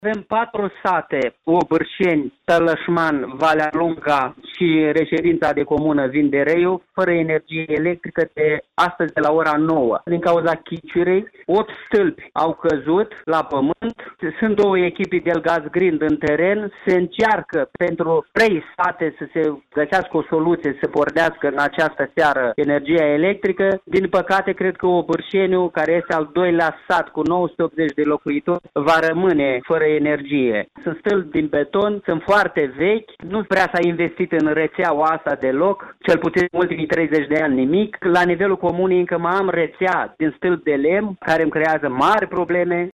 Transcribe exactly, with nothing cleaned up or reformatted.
Avem patru sate, Obârșeni, Tălășman, Valea Lunga și reședința de comună Vindereiu, fără energie electrică de astăzi de la ora nouă. Din cauza chiciurei, opt stâlpi au căzut la pământ. Sunt două echipe de gaz grind în teren. Se încearcă pentru trei sate să se găsească o soluție, să pornească în această seară energia electrică. Din păcate, cred că Obârșeniu, care este al doilea sat cu nouă sute optzeci de locuitori, va rămâne fără energie. Sunt stâlpi din beton, sunt foarte vechi, nu prea s-a investit în rețeaua asta deloc, cel puțin în ultimii treizeci de ani nimic. La nivelul comunei încă mai am rețea din stâlpi de lemn, care îmi creează mari probleme.